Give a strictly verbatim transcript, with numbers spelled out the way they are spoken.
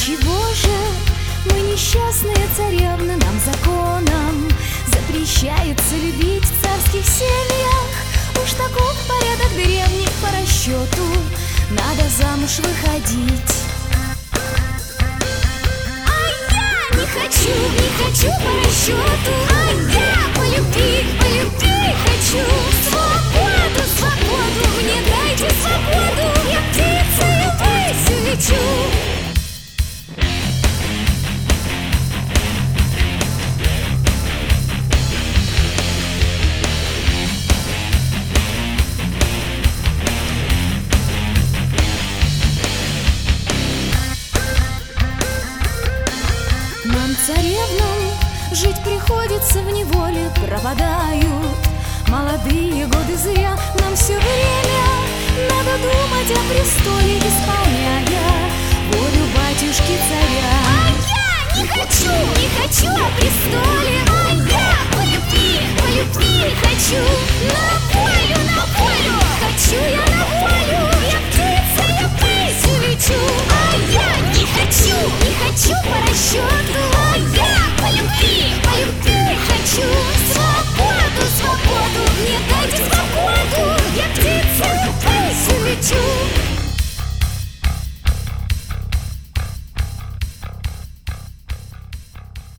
Отчего же мы, несчастные царевны, нам законом запрещается любить в царских семьях? Уж таков порядок древних по расчету, надо замуж выходить. А я не хочу, не хочу по расчету, а я по любви, по любви хочу. Свободу, свободу, мне дайте свободу, я птицей ввысь улечу. Нам, царевнам, жить приходится в неволе, пропадают молодые годы зря. Нам все время надо думать о престоле, исполняя волю батюшки царя. А я не хочу, не хочу о престоле, а я по любви, по любви хочу. На волю, на волю хочу я.